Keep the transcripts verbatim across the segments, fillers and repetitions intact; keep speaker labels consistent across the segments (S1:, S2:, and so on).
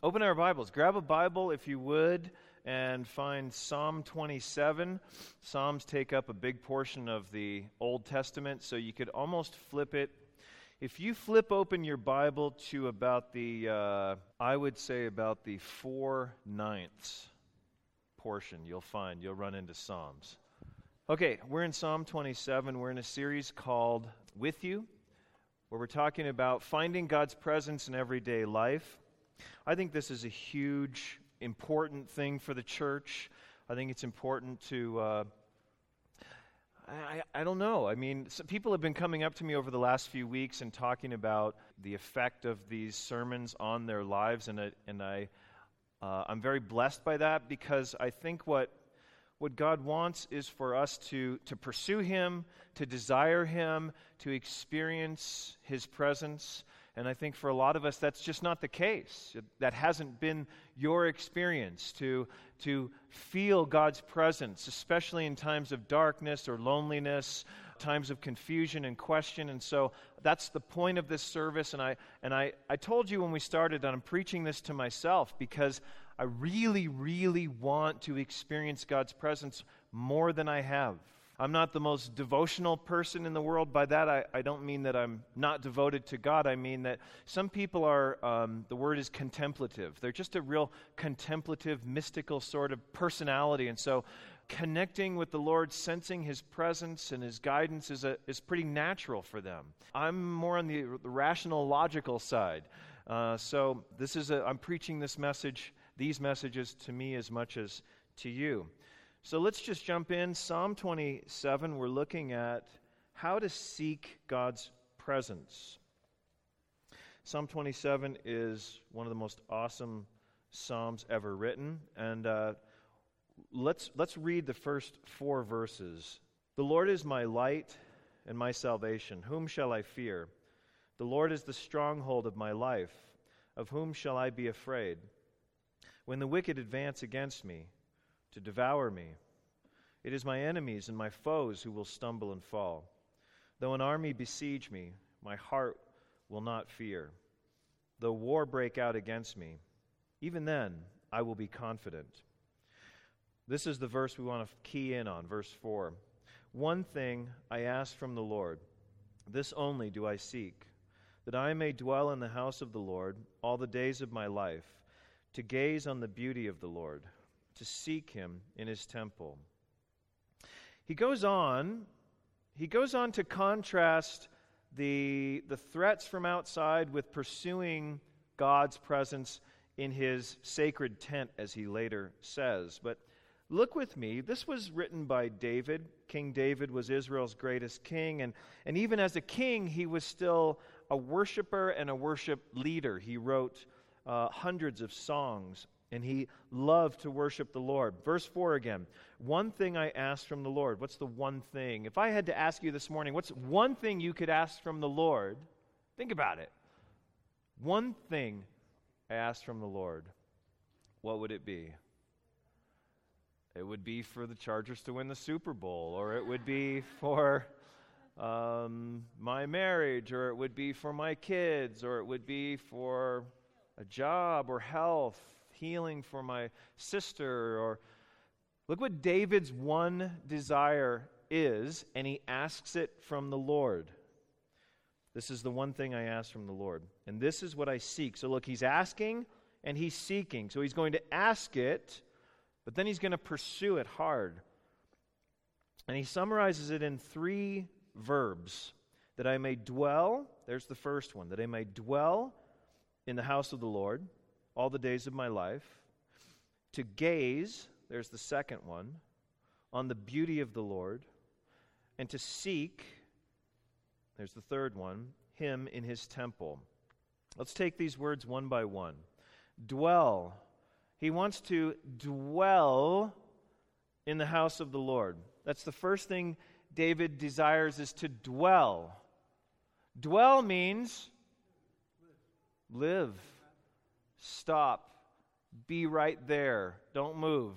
S1: Open our Bibles. Grab a Bible if you would and find Psalm twenty-seven. Psalms take up a big portion of the Old Testament, so you could almost flip it. If you flip open your Bible to about the, uh, I would say about the four ninths portion, you'll find, you'll run into Psalms. Okay, we're in Psalm twenty-seven. We're in a series called With You, where we're talking about finding God's presence in everyday life. I think this is a huge, important thing for the church. I think it's important to, uh, I, I don't know. I mean, some people have been coming up to me over the last few weeks and talking about the effect of these sermons on their lives, and, it, and I, uh, I'm very blessed by that, because I think what What God wants is for us to, to pursue Him, to desire Him, to experience His presence. And I think for a lot of us, that's just not the case. That hasn't been your experience, to, to feel God's presence, especially in times of darkness or loneliness, times of confusion and question. And so that's the point of this service. And I and I, I told you when we started that I'm preaching this to myself, because I really, really want to experience God's presence more than I have. I'm not the most devotional person in the world. By that, I, I don't mean that I'm not devoted to God. I mean that some people are, um, the word is contemplative. They're just a real contemplative, mystical sort of personality. And so connecting with the Lord, sensing His presence and His guidance is a, is pretty natural for them. I'm more on the, the rational, logical side. Uh, so this is a, I'm preaching this message, these messages to me as much as to you. So let's just jump in. Psalm twenty-seven, we're looking at how to seek God's presence. Psalm twenty-seven is one of the most awesome psalms ever written. And uh, let's, let's read the first four verses. The Lord is my light and my salvation. Whom shall I fear? The Lord is the stronghold of my life. Of whom shall I be afraid? When the wicked advance against me to devour me, it is my enemies and my foes who will stumble and fall. Though an army besiege me, my heart will not fear. Though war break out against me, even then I will be confident. This is the verse we want to key in on, verse four. One thing I ask from the Lord, this only do I seek, that I may dwell in the house of the Lord all the days of my life, to gaze on the beauty of the Lord, to seek Him in His temple. He goes on, he goes on to contrast the, the threats from outside with pursuing God's presence in His sacred tent, as he later says. But look with me, this was written by David. King David was Israel's greatest king, and, and even as a king, he was still a worshiper and a worship leader. He wrote uh, hundreds of songs, and he loved to worship the Lord. Verse four again. One thing I asked from the Lord. What's the one thing? If I had to ask you this morning, what's one thing you could ask from the Lord? Think about it. One thing I asked from the Lord. What would it be? It would be for the Chargers to win the Super Bowl, or it would be for um, my marriage, or it would be for my kids, or it would be for a job or health, healing for my sister. Or look what David's one desire is, and he asks it from the Lord. This is the one thing I ask from the Lord, and this is what I seek. So look, he's asking and he's seeking. So he's going to ask it, but then he's going to pursue it hard. And he summarizes it in three verbs. That I may dwell, there's the first one, that I may dwell in the house of the Lord all the days of my life. To gaze, there's the second one, on the beauty of the Lord. And to seek, there's the third one, Him in His temple. Let's take these words one by one. Dwell. He wants to dwell in the house of the Lord. That's the first thing David desires, is to dwell. Dwell means live. Stop. Be right there. Don't move.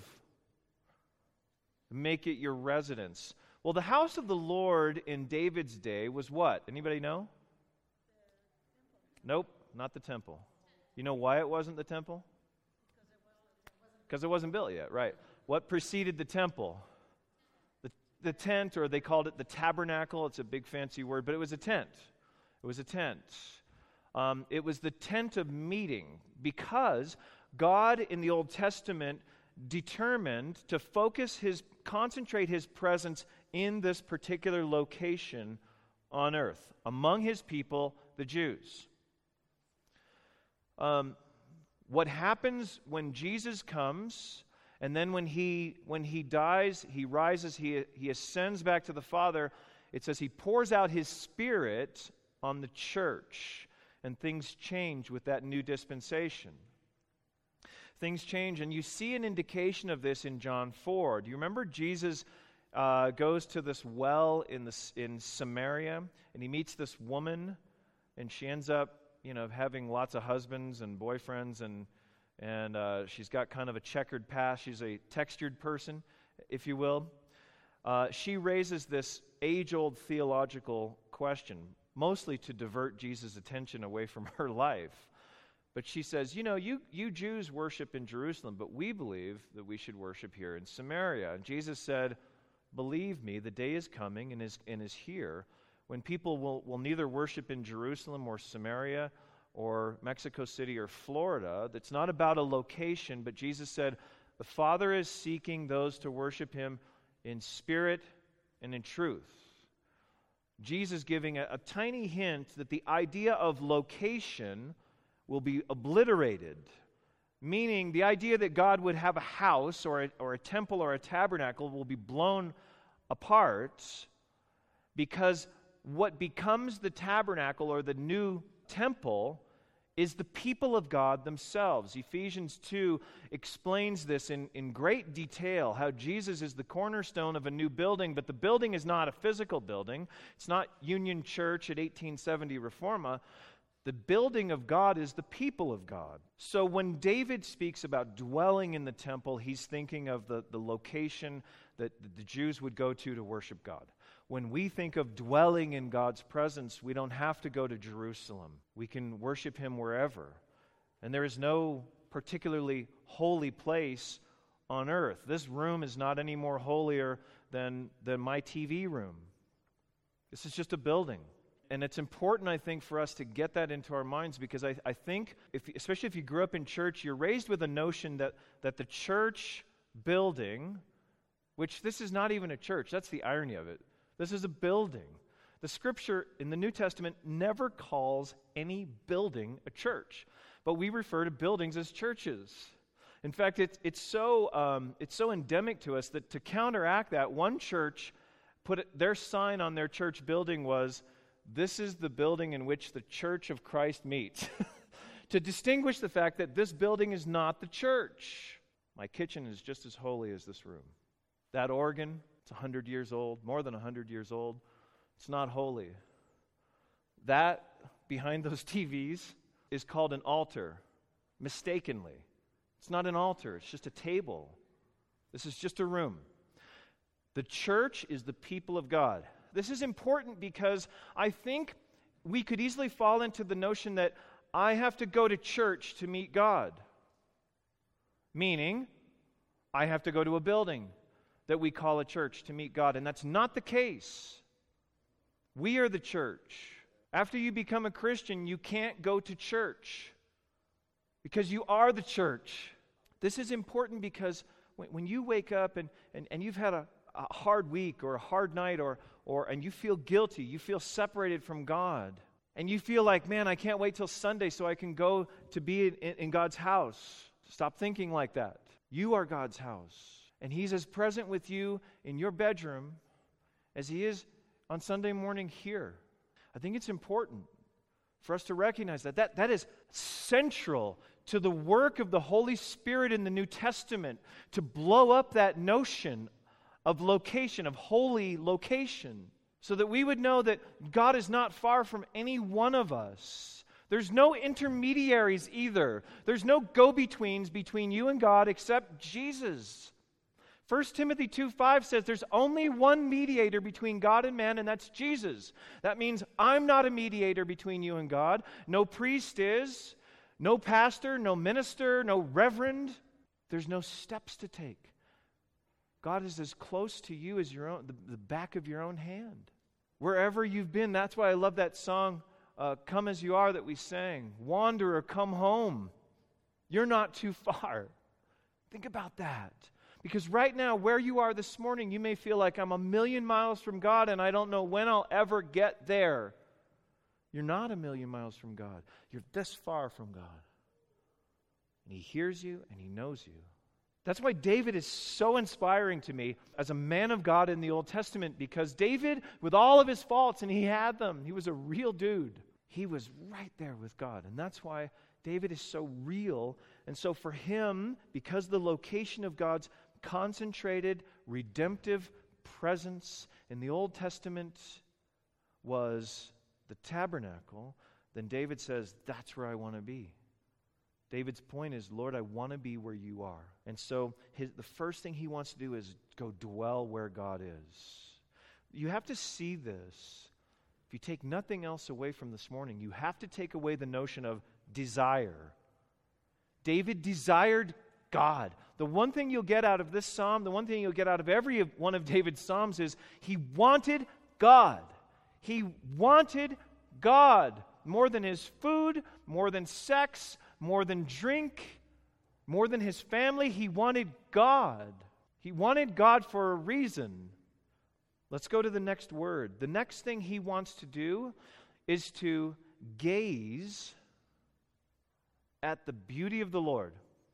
S1: Make it your residence. Well, the house of the Lord in David's day was what? Anybody know? Nope, not the temple. You know why it wasn't the temple? Because it wasn't built yet, right. What preceded the temple? The, the tent, or they called it the tabernacle. It's a big fancy word, but it was a tent. It was a tent. Um, it was the tent of meeting, because God in the Old Testament determined to focus his, concentrate his presence in this particular location on earth, among his people, the Jews. Um, what happens when Jesus comes, and then when he when he dies, he rises, he, he ascends back to the Father, it says he pours out his Spirit on the church, and things change with that new dispensation. Things change, and you see an indication of this in John four. Do you remember Jesus uh, goes to this well in the, in Samaria, and he meets this woman, and she ends up, you know, having lots of husbands and boyfriends, and and uh, she's got kind of a checkered past. She's a textured person, if you will. Uh, she raises this age-old theological question, mostly to divert Jesus' attention away from her life. But she says, you know, you, you Jews worship in Jerusalem, but we believe that we should worship here in Samaria. And Jesus said, believe me, the day is coming and is, and is here when people will, will neither worship in Jerusalem or Samaria or Mexico City or Florida. It's not about a location, but Jesus said, the Father is seeking those to worship him in spirit and in truth. Jesus giving a, a tiny hint that the idea of location will be obliterated, meaning the idea that God would have a house or a, or a temple or a tabernacle will be blown apart, because what becomes the tabernacle or the new temple is the people of God themselves. Ephesians two explains this in, in great detail, how Jesus is the cornerstone of a new building, but the building is not a physical building. It's not Union Church at eighteen seventy Reforma. The building of God is the people of God. So when David speaks about dwelling in the temple, he's thinking of the, the location that the Jews would go to to worship God. When we think of dwelling in God's presence, we don't have to go to Jerusalem. We can worship him wherever. And there is no particularly holy place on earth. This room is not any more holier than, than my T V room. This is just a building. And it's important, I think, for us to get that into our minds, because I, I think, if, especially if you grew up in church, you're raised with a notion that, that the church building, which this is not even a church, that's the irony of it. This is a building. The Scripture in the New Testament never calls any building a church, but we refer to buildings as churches. In fact, it's, it's, so, um, it's so endemic to us that to counteract that, one church put it, their sign on their church building was, this is the building in which the church of Christ meets. To distinguish the fact that this building is not the church. My kitchen is just as holy as this room. That organ, it's one hundred years old, more than one hundred years old. It's not holy. That, behind those T Vs, is called an altar, mistakenly. It's not an altar, it's just a table. This is just a room. The church is the people of God. This is important because I think we could easily fall into the notion that I have to go to church to meet God. Meaning, I have to go to a building that we call a church to meet God. And that's not the case. We are the church. After you become a Christian, you can't go to church because you are the church. This is important because when, when you wake up and, and, and you've had a, a hard week or a hard night or or and you feel guilty, you feel separated from God, and you feel like, man, I can't wait till Sunday so I can go to be in, in God's house. Stop thinking like that. You are God's house, and He's as present with you in your bedroom as He is on Sunday morning here. I think it's important for us to recognize that. That, that is central to the work of the Holy Spirit in the New Testament to blow up that notion of location, of holy location, so that we would know that God is not far from any one of us. There's no intermediaries either. There's no go-betweens between you and God except Jesus. First Timothy two five says there's only one mediator between God and man, and that's Jesus. That means I'm not a mediator between you and God. No priest is. No pastor, no minister, no reverend. There's no steps to take. God is as close to you as your own, the, the back of your own hand. Wherever you've been, that's why I love that song, uh, Come As You Are, that we sang. Wanderer, come home. You're not too far. Think about that. Because right now, where you are this morning, you may feel like I'm a million miles from God and I don't know when I'll ever get there. You're not a million miles from God. You're this far from God. And He hears you and He knows you. That's why David is so inspiring to me as a man of God in the Old Testament, because David, with all of his faults, and he had them, he was a real dude. He was right there with God. And that's why David is so real. And so for him, because the location of God's concentrated, redemptive presence in the Old Testament was the tabernacle, then David says, that's where I want to be. David's point is, Lord, I want to be where you are. And so his, the first thing he wants to do is go dwell where God is. You have to see this. If you take nothing else away from this morning, you have to take away the notion of desire. David desired God. The one thing you'll get out of this psalm, the one thing you'll get out of every one of David's psalms is he wanted God. He wanted God more than his food, more than sex, more than drink, more than his family. He wanted God. He wanted God for a reason. Let's go to the next word. The next thing he wants to do is to gaze at the beauty of the Lord.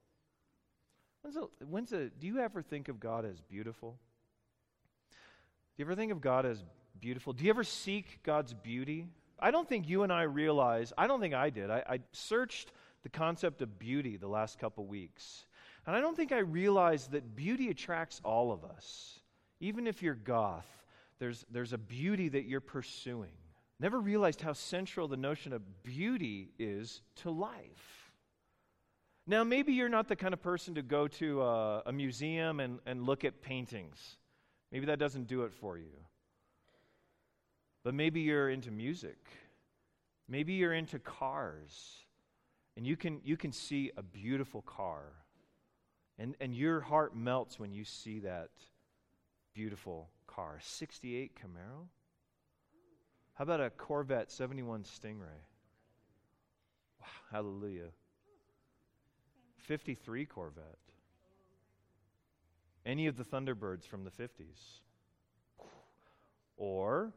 S1: When's a, when's a, do you ever think of God as beautiful? Do you ever think of God as beautiful? Do you ever seek God's beauty? I don't think you and I realize, I don't think I did. I, I searched the concept of beauty the last couple weeks. And I don't think I realized that beauty attracts all of us. Even if you're goth, there's, there's a beauty that you're pursuing. Never realized how central the notion of beauty is to life. Now, maybe you're not the kind of person to go to a, a museum and, and look at paintings. Maybe that doesn't do it for you. But maybe you're into music. Maybe you're into cars. And you can you can see a beautiful car. And, and your heart melts when you see that beautiful car. sixty-eight Camaro? How about a Corvette seventy-one Stingray? Wow, hallelujah. fifty-three Corvette. Any of the Thunderbirds from the fifties. Or,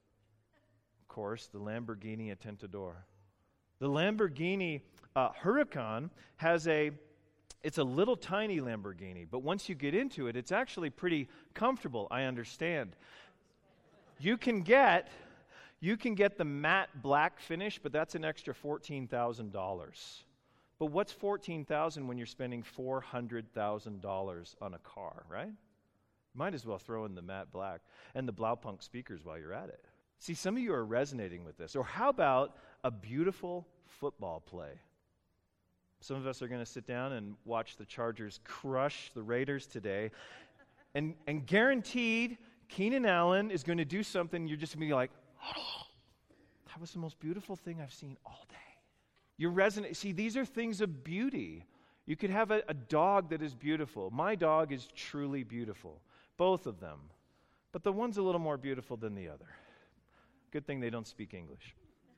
S1: of course, the Lamborghini Aventador. The Lamborghini uh, Huracan has a, it's a little tiny Lamborghini, but once you get into it, it's actually pretty comfortable, I understand. You can get, you can get the matte black finish, but that's an extra fourteen thousand dollars. But what's fourteen thousand dollars when you're spending four hundred thousand dollars on a car, right? Might as well throw in the matte black and the Blaupunkt speakers while you're at it. See, some of you are resonating with this. Or how about a beautiful football play? Some of us are going to sit down and watch the Chargers crush the Raiders today. And, and guaranteed, Keenan Allen is going to do something you're just going to be like, oh, that was the most beautiful thing I've seen all day. You're resonate. See, these are things of beauty. You could have a, a dog that is beautiful. My dog is truly beautiful. Both of them. But the one's a little more beautiful than the other. Good thing they don't speak English.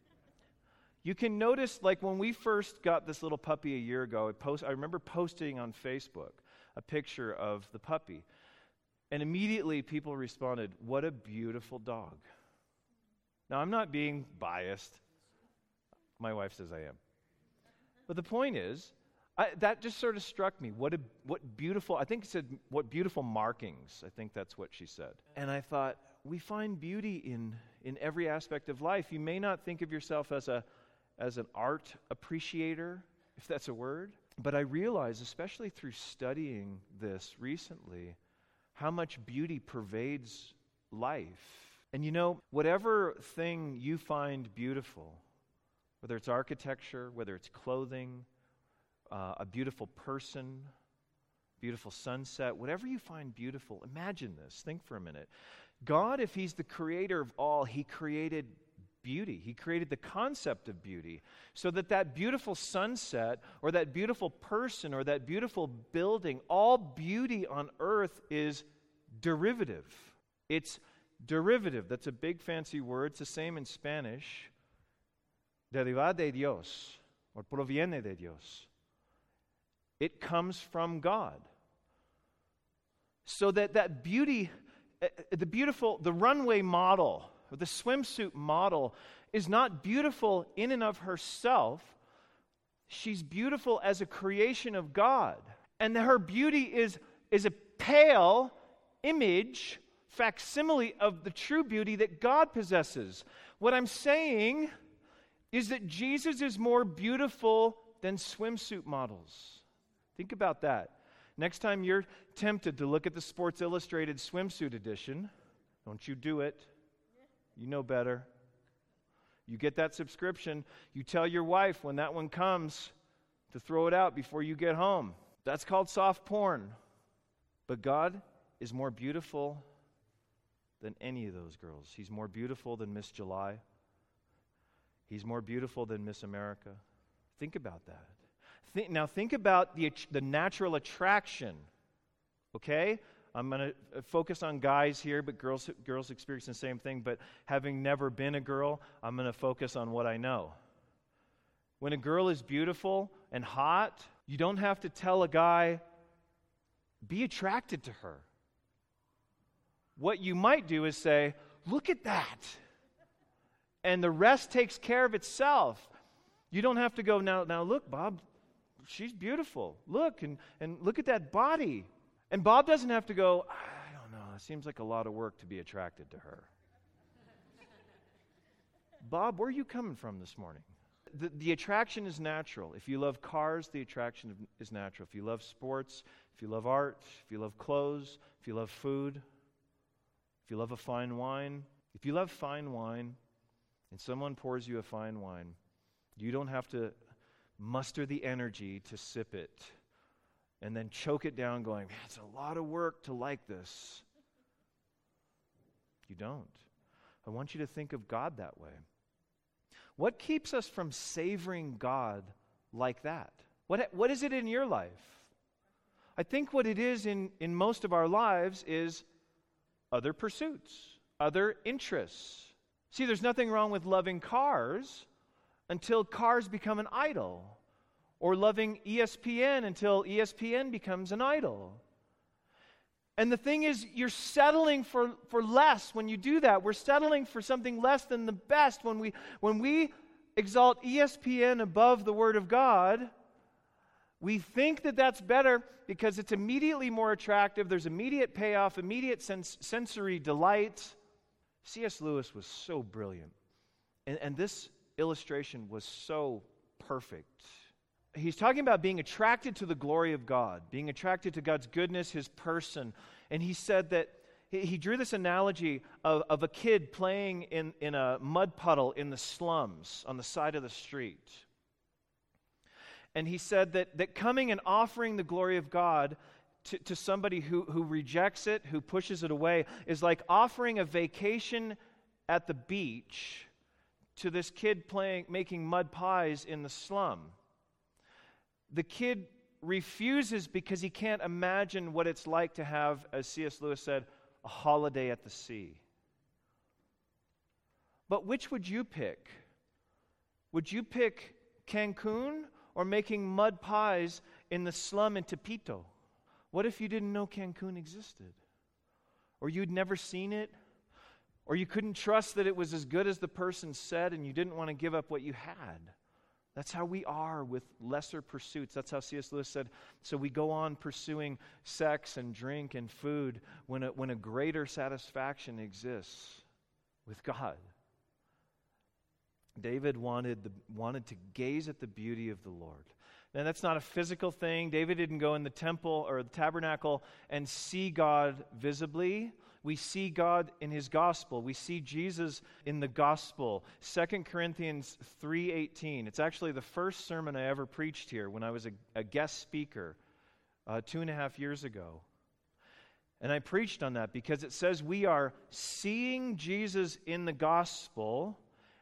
S1: You can notice, like when we first got this little puppy a year ago, I, post, I remember posting on Facebook a picture of the puppy. And immediately people responded, what a beautiful dog. Now, I'm not being biased. My wife says I am. But the point is, I, that just sort of struck me. What a, what beautiful, I think it said, what beautiful markings. I think that's what she said. And I thought, we find beauty in, in every aspect of life. You may not think of yourself as a as an art appreciator, if that's a word, but I realize, especially through studying this recently, how much beauty pervades life. And you know, whatever thing you find beautiful, whether it's architecture, whether it's clothing, uh, a beautiful person, beautiful sunset, whatever you find beautiful, imagine this. Think for a minute. God, if He's the creator of all, He created beauty. He created the concept of beauty so that that beautiful sunset or that beautiful person or that beautiful building, all beauty on earth is derivative. It's derivative. That's a big fancy word. It's the same in Spanish. Deriva de Dios or proviene de Dios. It comes from God. So that that beauty, the beautiful, the runway model, the swimsuit model is not beautiful in and of herself. She's beautiful as a creation of God. And her beauty is, is a pale image, facsimile of the true beauty that God possesses. What I'm saying is that Jesus is more beautiful than swimsuit models. Think about that. Next time you're tempted to look at the Sports Illustrated swimsuit edition, don't you do it. You know better. You get that subscription. You tell your wife when that one comes to throw it out before you get home. That's called soft porn. But God is more beautiful than any of those girls. He's more beautiful than Miss July. He's more beautiful than Miss America. Think about that. Think, now think about the, the natural attraction, okay? I'm going to focus on guys here, but girls girls experience the same thing. But having never been a girl, I'm going to focus on what I know. When a girl is beautiful and hot, you don't have to tell a guy, be attracted to her. What you might do is say, look at that. And the rest takes care of itself. You don't have to go, now, now look, Bob, she's beautiful. Look, and, and look at that body. And Bob doesn't have to go, I don't know, it seems like a lot of work to be attracted to her. Bob, where are you coming from this morning? The, the attraction is natural. If you love cars, the attraction is natural. If you love sports, if you love art, if you love clothes, if you love food, if you love a fine wine, if you love fine wine and someone pours you a fine wine, you don't have to muster the energy to sip it and then choke it down going, man, it's a lot of work to like this. You don't. I want you to think of God that way. What keeps us from savoring God like that? What, what is it in your life? I think what it is in, in most of our lives is other pursuits, other interests. See, there's nothing wrong with loving cars until cars become an idol, or loving E S P N until E S P N becomes an idol. And the thing is, you're settling for, for less when you do that. We're settling for something less than the best. When we, when we exalt E S P N above the Word of God, we think that that's better because it's immediately more attractive. There's immediate payoff, immediate sens- sensory delight. C S Lewis was so brilliant. And, and this illustration was so perfect. He's talking about being attracted to the glory of God, being attracted to God's goodness, His person. And he said that, he, he drew this analogy of, of a kid playing in, in a mud puddle in the slums on the side of the street. And he said that, that coming and offering the glory of God to, to somebody who, who rejects it, who pushes it away, is like offering a vacation at the beach to this kid playing, making mud pies in the slum. The kid refuses because he can't imagine what it's like to have, as C S Lewis said, a holiday at the sea. But which would you pick? Would you pick Cancun or making mud pies in the slum in Tepito? What if you didn't know Cancun existed? Or you'd never seen it? Or you couldn't trust that it was as good as the person said and you didn't want to give up what you had? That's how we are with lesser pursuits. That's how C S Lewis said, so we go on pursuing sex and drink and food when a, when a greater satisfaction exists with God. David wanted, the, wanted to gaze at the beauty of the Lord. Now, that's not a physical thing. David didn't go in the temple or the tabernacle and see God visibly. We see God in His gospel. We see Jesus in the gospel. Second Corinthians three eighteen. It's actually the first sermon I ever preached here when I was a, a guest speaker uh, two and a half years ago. And I preached on that because it says we are seeing Jesus in the gospel,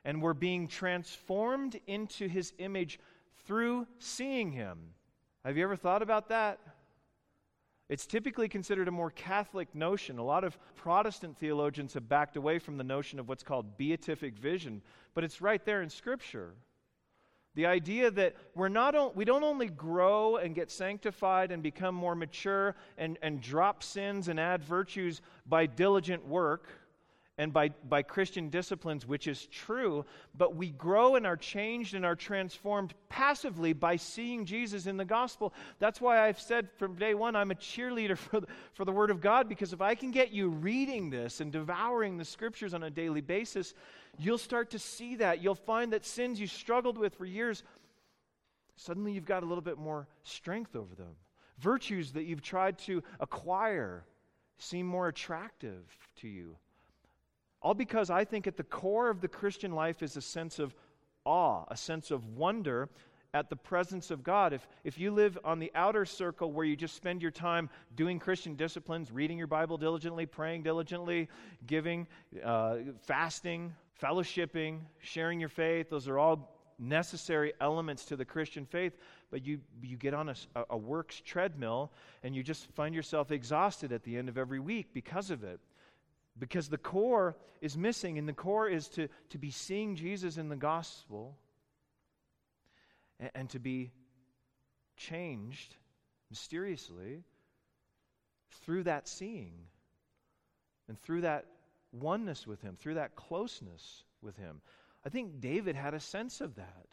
S1: and we're being transformed into His image through seeing Him. Have you ever thought about that? It's typically considered a more Catholic notion. A lot of Protestant theologians have backed away from the notion of what's called beatific vision, but it's right there in Scripture. The idea that we're not on, we don't only grow and get sanctified and become more mature and, and drop sins and add virtues by diligent work and by, by Christian disciplines, which is true, but we grow and are changed and are transformed passively by seeing Jesus in the gospel. That's why I've said from day one, I'm a cheerleader for the, for the Word of God, because if I can get you reading this and devouring the Scriptures on a daily basis, you'll start to see that. You'll find that sins you struggled with for years, suddenly you've got a little bit more strength over them. Virtues that you've tried to acquire seem more attractive to you. All because I think at the core of the Christian life is a sense of awe, a sense of wonder at the presence of God. If, if you live on the outer circle where you just spend your time doing Christian disciplines, reading your Bible diligently, praying diligently, giving, uh, fasting, fellowshipping, sharing your faith, those are all necessary elements to the Christian faith, but you you get on a, a works treadmill and you just find yourself exhausted at the end of every week because of it. Because the core is missing, and the core is to, to be seeing Jesus in the gospel and, and to be changed mysteriously through that seeing and through that oneness with Him, through that closeness with Him. I think David had a sense of that.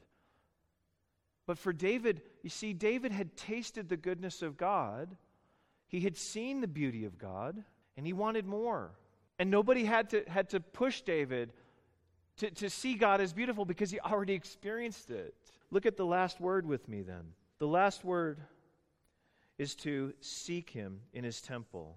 S1: But for David, you see, David had tasted the goodness of God. He had seen the beauty of God, and he wanted more. And nobody had to had to push David to, to see God as beautiful because he already experienced it. Look at the last word with me then. The last word is to seek Him in His temple.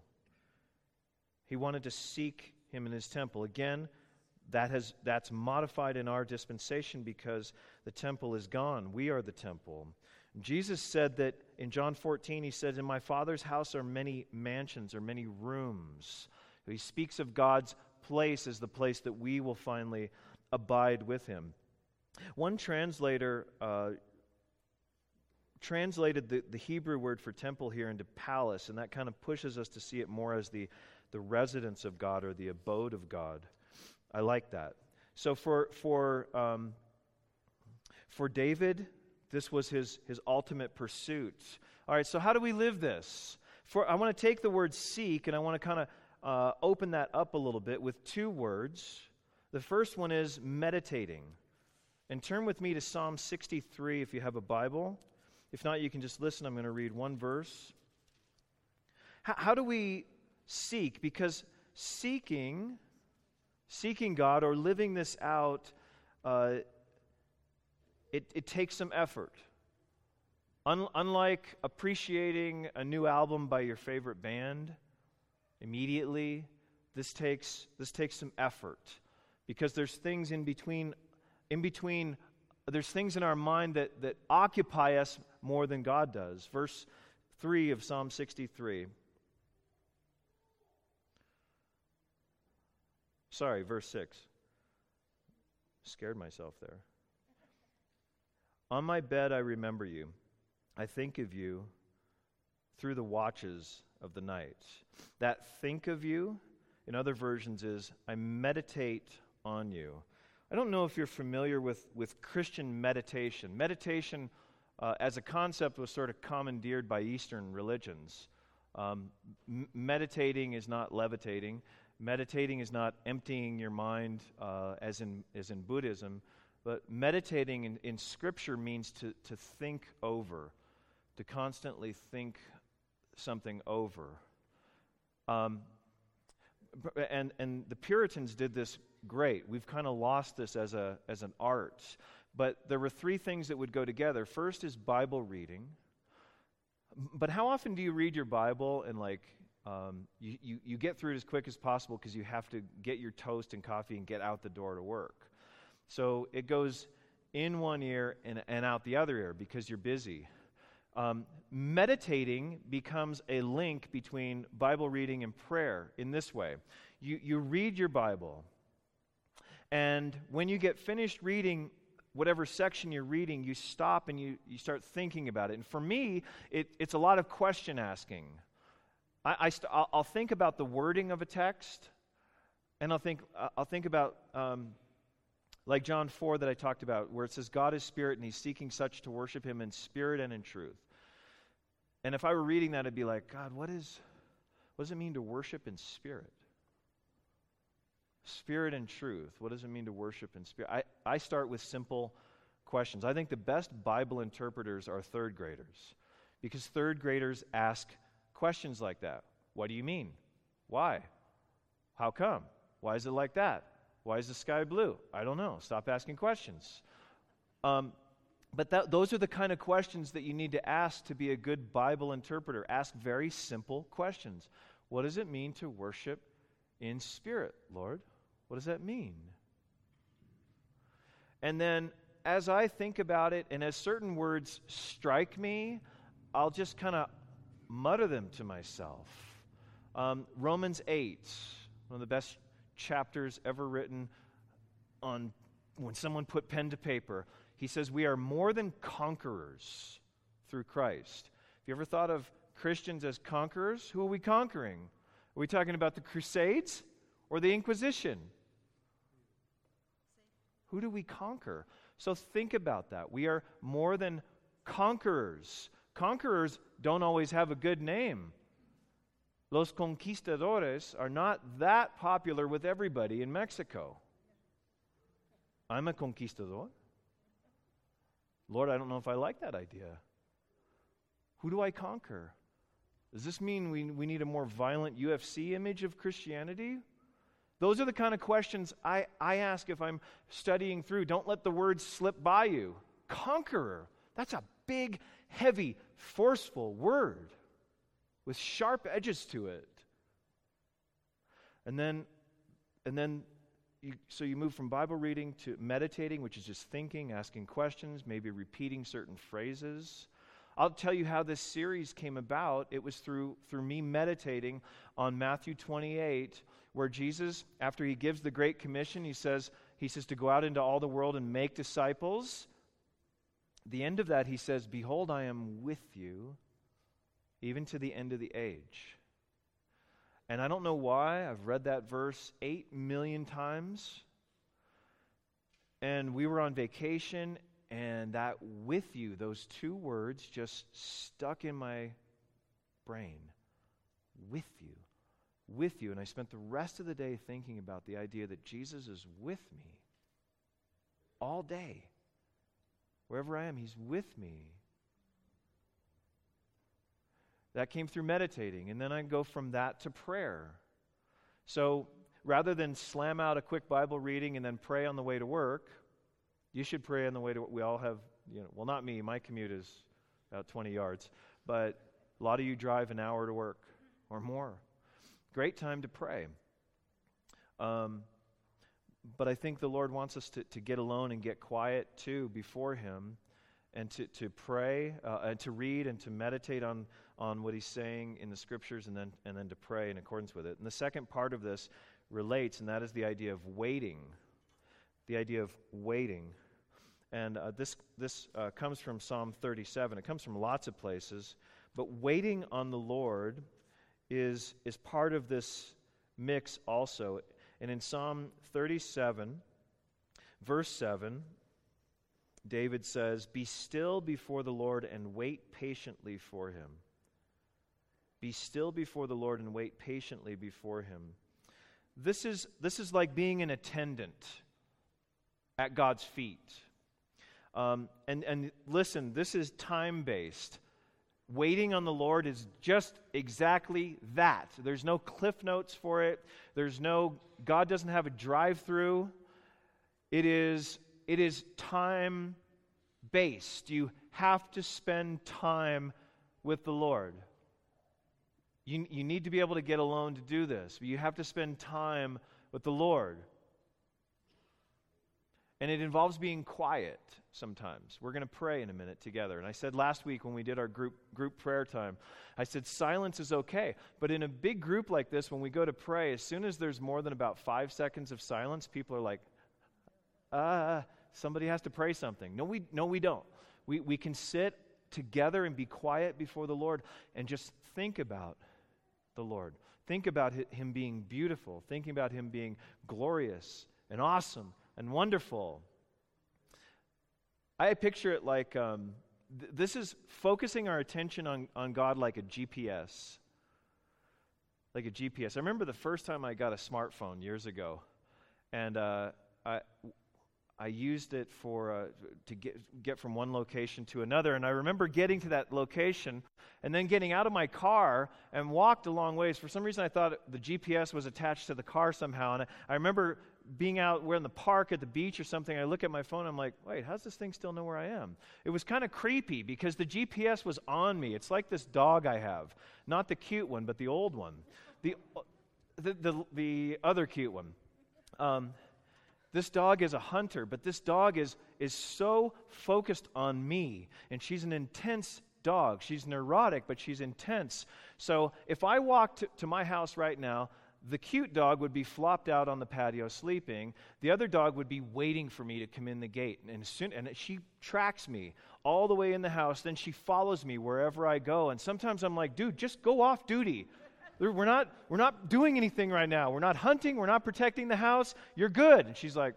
S1: He wanted to seek Him in His temple. Again, that has that's modified in our dispensation because the temple is gone. We are the temple. Jesus said that in John fourteen, He said, "In my Father's house are many mansions, or many rooms." He speaks of God's place as the place that we will finally abide with Him. One translator uh, translated the, the Hebrew word for temple here into palace, and that kind of pushes us to see it more as the, the residence of God or the abode of God. I like that. So for for um, for David, this was his, his ultimate pursuit. All right, so how do we live this? For I want to take the word seek, and I want to kind of Uh, open that up a little bit with two words. The first one is meditating. And turn with me to Psalm sixty-three if you have a Bible. If not, you can just listen. I'm going to read one verse. H- how do we seek? Because seeking, seeking God or living this out, uh, it, it takes some effort. Un- unlike appreciating a new album by your favorite band, immediately, this takes this takes some effort, because there's things in between in between there's things in our mind that, that occupy us more than God does. Verse three of Psalm sixty-three. Sorry, verse six. Scared myself there. On my bed I remember you. I think of you through the watches of the night. That think of you, in other versions, is I meditate on you. I don't know if you're familiar with, with Christian meditation. Meditation uh, as a concept was sort of commandeered by Eastern religions. Um, m- meditating is not levitating. Meditating is not emptying your mind uh, as in as in Buddhism. But meditating in, in Scripture means to, to think over, to constantly think something over. Um, and and the Puritans did this great. We've kind of lost this as a as an art. But there were three things that would go together. First is Bible reading. But how often do you read your Bible and like um, you, you, you get through it as quick as possible because you have to get your toast and coffee and get out the door to work? So it goes in one ear and, and out the other ear because you're busy. Um, meditating becomes a link between Bible reading and prayer in this way. You, you read your Bible, And when you get finished reading whatever section you're reading, you stop and you, you start thinking about it. And for me, it, it's a lot of question asking. I, I st- I'll, I'll think about the wording of a text, and I'll think I'll think about um, like John four that I talked about, where it says God is spirit and he's seeking such to worship him in spirit and in truth. And if I were reading that, I'd be like, God, what is what does it mean to worship in spirit? Spirit and truth. What does it mean to worship in spirit? I, I start with simple questions. I think the best Bible interpreters are third graders, because third graders ask questions like that. What do you mean? Why? How come? Why is it like that? Why is the sky blue? I don't know. Stop asking questions. Um, but that, those are the kind of questions that you need to ask to be a good Bible interpreter. Ask very simple questions. What does it mean to worship in spirit, Lord? What does that mean? And then as I think about it, and as certain words strike me, I'll just kind of mutter them to myself. Um, Romans eight, one of the best chapters ever written on when someone put pen to paper. He says, we are more than conquerors through Christ. Have you ever thought of Christians as conquerors? Who are we conquering? Are we talking about the Crusades or the Inquisition? Who do we conquer? So think about that. We are more than conquerors. Conquerors don't always have a good name. Los conquistadores are not that popular with everybody in Mexico. I'm a conquistador. Lord, I don't know if I like that idea. Who do I conquer? Does this mean we, we need a more violent U F C image of Christianity? Those are the kind of questions I, I ask if I'm studying through. Don't let the words slip by you. Conqueror. That's a big, heavy, forceful word with sharp edges to it. And then, and then, you, so you move from Bible reading to meditating, which is just thinking, asking questions, maybe repeating certain phrases. I'll tell you how this series came about. It was through through me meditating on Matthew twenty-eight, where Jesus, after he gives the Great Commission, he says, he says to go out into all the world and make disciples. The end of that, he says, behold, I am with you even to the end of the age. And I don't know why, I've read that verse eight million times. And we were on vacation, and that with you, those two words just stuck in my brain. With you. With you. And I spent the rest of the day thinking about the idea that Jesus is with me all day. Wherever I am, he's with me. That came through meditating, and then I go from that to prayer. So rather than slam out a quick Bible reading and then pray on the way to work, you should pray on the way to work. We all have, you know, well, not me. My commute is about twenty yards, but a lot of you drive an hour to work or more. Great time to pray. Um, but I think the Lord wants us to, to get alone and get quiet too before him, and to, to pray, uh, and to read and to meditate on, on what he's saying in the scriptures, and then and then to pray in accordance with it. And the second part of this relates, and that is the idea of waiting. The idea of waiting. And uh, this this uh, comes from Psalm thirty-seven. It comes from lots of places. But waiting on the Lord is, is part of this mix also. And in Psalm thirty-seven, verse seven, David says, be still before the Lord and wait patiently for him. Be still before the Lord and wait patiently before him. This is, this is like being an attendant at God's feet. Um, and, and listen, this is time-based. Waiting on the Lord is just exactly that. There's no cliff notes for it. There's no, God doesn't have a drive-through. It is, it is time-based. You have to spend time with the Lord. You, you need to be able to get alone to do this. But you have to spend time with the Lord. And it involves being quiet sometimes. We're going to pray in a minute together. And I said last week when we did our group group prayer time, I said silence is okay. But in a big group like this, when we go to pray, as soon as there's more than about five seconds of silence, people are like, uh, somebody has to pray something. No, we no we don't. We we can sit together and be quiet before the Lord and just think about the Lord. Think about Him being beautiful. Thinking about Him being glorious and awesome and wonderful. I picture it like um, th- this is focusing our attention on, on God like a G P S. Like a G P S. I remember the first time I got a smartphone years ago, and uh, I I used it for uh, to get get from one location to another. And I remember getting to that location and then getting out of my car and walked a long ways. For some reason, I thought the G P S was attached to the car somehow. And I, I remember being out, we're in the park at the beach or something. I look at my phone. I'm like, wait, how's this thing still know where I am? It was kind of creepy because the G P S was on me. It's like this dog I have, not the cute one, but the old one, the the the, the other cute one. Um, This dog is a hunter, but this dog is, is so focused on me, and she's an intense dog. She's neurotic, but she's intense. So if I walked to, to my house right now, the cute dog would be flopped out on the patio sleeping. The other dog would be waiting for me to come in the gate, and, as soon, and she tracks me all the way in the house. Then she follows me wherever I go, and sometimes I'm like, dude, just go off duty. We're not, we're not doing anything right now. We're not hunting. We're not protecting the house. You're good. And she's like,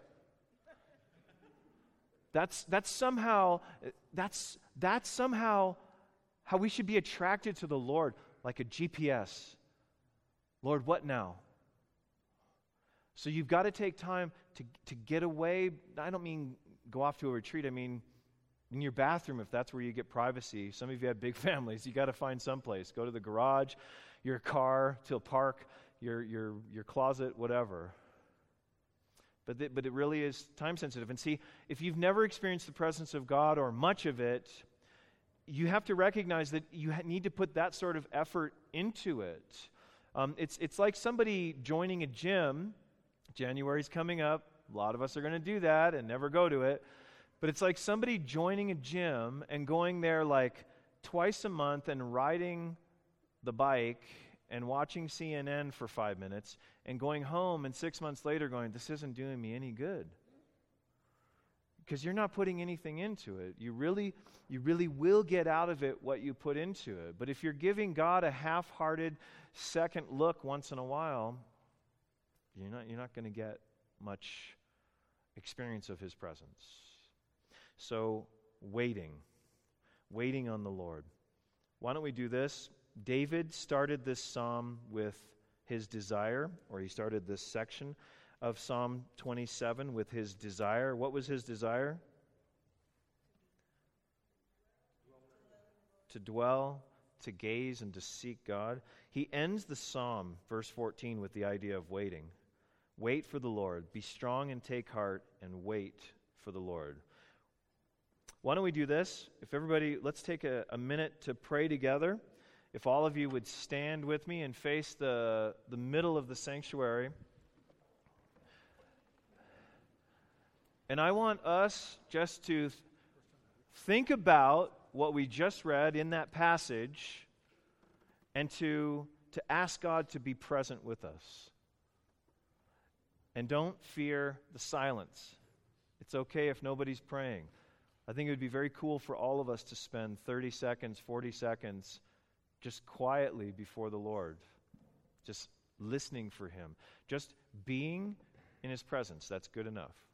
S1: that's that's somehow that's that's somehow how we should be attracted to the Lord, like a G P S. Lord, what now? So you've got to take time to to get away. I don't mean go off to a retreat. I mean in your bathroom, if that's where you get privacy. Some of you have big families. You got to find someplace. Go to the garage, your car, to a park, your your your closet, whatever. But th- but it really is time sensitive. And see, if you've never experienced the presence of God or much of it, you have to recognize that you ha- need to put that sort of effort into it. Um, it's it's like somebody joining a gym. January's coming up. A lot of us are going to do that and never go to it. But it's like somebody joining a gym and going there like twice a month and riding the bike and watching C N N for five minutes and going home and six months later going, this isn't doing me any good. Because you're not putting anything into it. You really, you really will get out of it what you put into it. But if you're giving God a half-hearted second look once in a while, you're not, you're not going to get much experience of His presence. So, waiting. Waiting on the Lord. Why don't we do this? David started this psalm with his desire, or he started this section of Psalm twenty-seven with his desire. What was his desire? To dwell, to gaze, and to seek God. He ends the psalm, verse fourteen, with the idea of waiting. Wait for the Lord. Be strong and take heart, and wait for the Lord. Why don't we do this? If everybody, let's take a, a minute to pray together. If all of you would stand with me and face the, the middle of the sanctuary. And I want us just to th- think about what we just read in that passage and to, to ask God to be present with us. And don't fear the silence. It's okay if nobody's praying. I think it would be very cool for all of us to spend thirty seconds, forty seconds just quietly before the Lord, just listening for Him, just being in His presence. That's good enough.